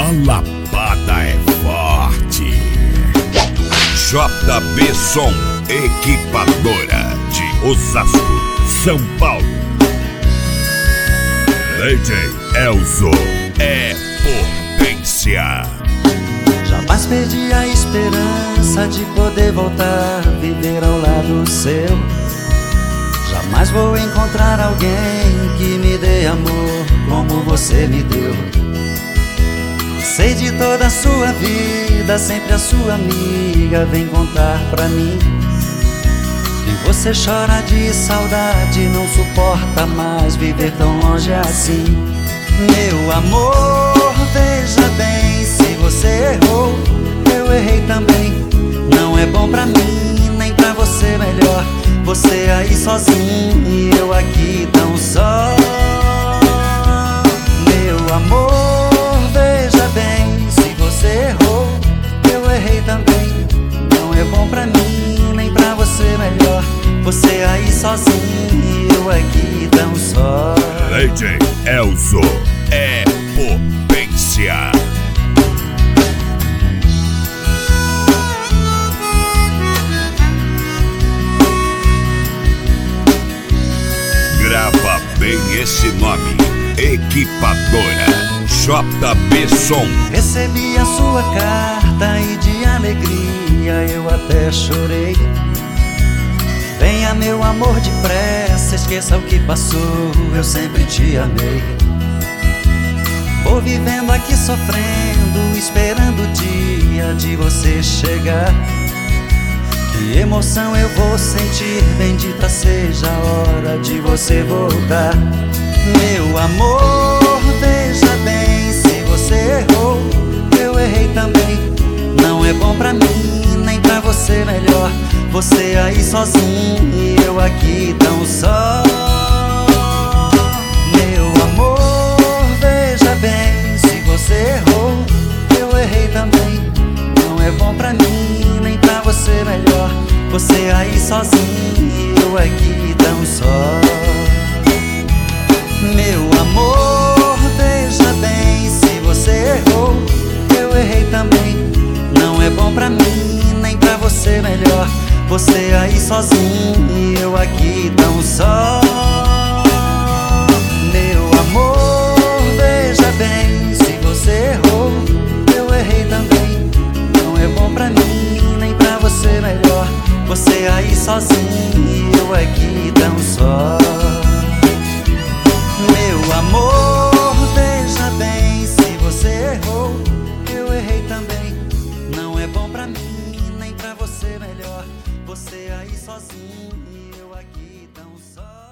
A lapada é forte. JB Som, equipadora de Osasco, São Paulo. DJ Elzo é potência. Jamais perdi a esperança de poder voltar a viver ao lado seu. Jamais vou encontrar alguém que me dê amor como você me deu. Sei de toda a sua vida, sempre a sua amiga vem contar pra mim. E você chora de saudade, não suporta mais viver tão longe assim. Meu amor, veja bem, se você errou, eu errei também. Não é bom pra mim, nem pra você melhor. Você aí sozinho e eu aqui tão só. Meu amor, veja bem, se você errou, eu errei também. Não é bom pra mim, nem pra você melhor. Você aí sozinho e eu aqui tão só. DJ Elzo é potência. Grava bem esse nome, equipadora JB Som. Recebi a sua carta e de alegria eu até chorei. Venha meu amor depressa, esqueça o que passou, eu sempre te amei. Vou vivendo aqui sofrendo, esperando o dia de você chegar. Que emoção eu vou sentir, bendita seja a hora de você voltar. Meu amor, veja bem, se você errou, eu errei também. Não é bom pra mim, nem pra você melhor. Você aí sozinho e eu aqui tão só. Meu amor, veja bem, se você errou, eu errei também. Não é bom pra mim, nem pra você melhor. Você aí sozinho e eu aqui tão só. Meu amor, veja bem, se você errou, eu errei também. Não é bom pra mim, nem pra você melhor. Você aí sozinho e eu aqui tão só. Meu amor, veja bem, se você errou, eu errei também. Não é bom pra mim, nem pra você melhor. Você aí sozinho e eu aqui tão só. Meu amor, veja bem, se você errou, eu errei também. Não é bom pra mim, nem pra você melhor. Você aí sozinho e eu aqui tão só.